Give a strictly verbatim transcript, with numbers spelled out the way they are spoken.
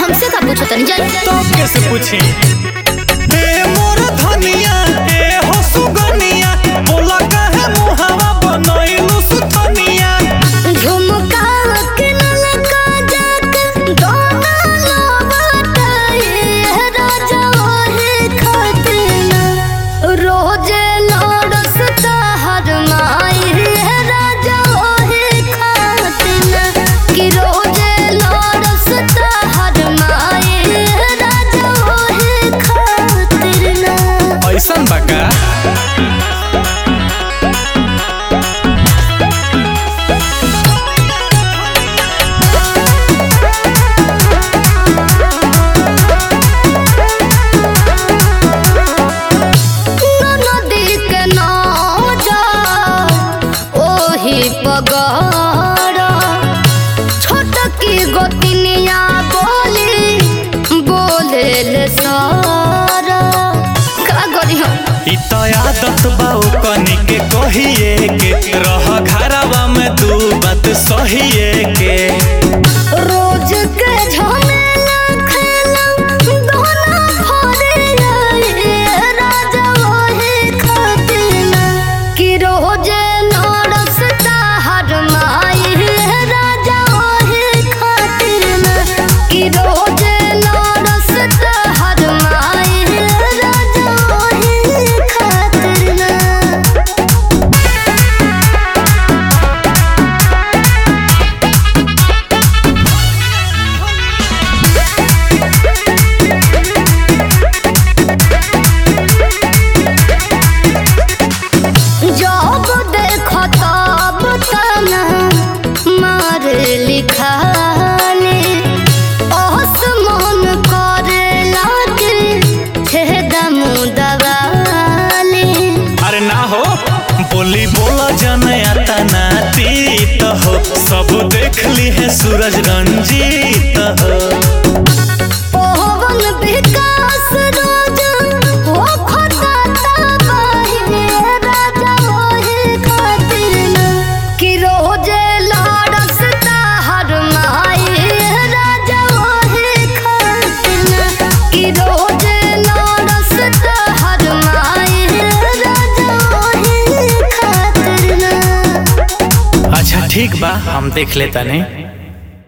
हमसे का पूछो तनी जाई तो कैसे पूछी ए मोर धनिया ए हो सुगनिया बोला काहे मुहावा बनइलु सुथनिया झुमका के नलका जाके दोना लबटाई राजा ओहे खातिना रोजे लड़सता हर माई राजा ओहे खातिना कि रोजे लड़सता हर माई राजा ओहे खातिना ऐसन बाका पगड़ा छोटकी गोतिनिया बोली बोले ले सारा का करी हम ई तो आदत बाऊ कनी के कहिए के रह घरवा में दू बात सहिए के रोज के झमेला खेला दोना भरे आए राजा ओहे खातिना कि रोज लड़सता हर माई राजा ओहे खातिना कि रोज लड़सता हर माई राजा ओहे खातिना जब देखो तब तना मारे लिखाले आसमान करे लागे छेदम दवाले अरे ना हो बोली बोला जनया ना तीत हो सब देख ली है सूरज रंजीत हो पवन विकास राजा हो खटाता बाही राजा ओहे खातिना कि रोजे लड़सता हर माई राजा ओहे खातिना कि रोजे लड़सता हर माई राजा ओहे खातिना अच्छा ठीक बा हम देख लेता नहीं।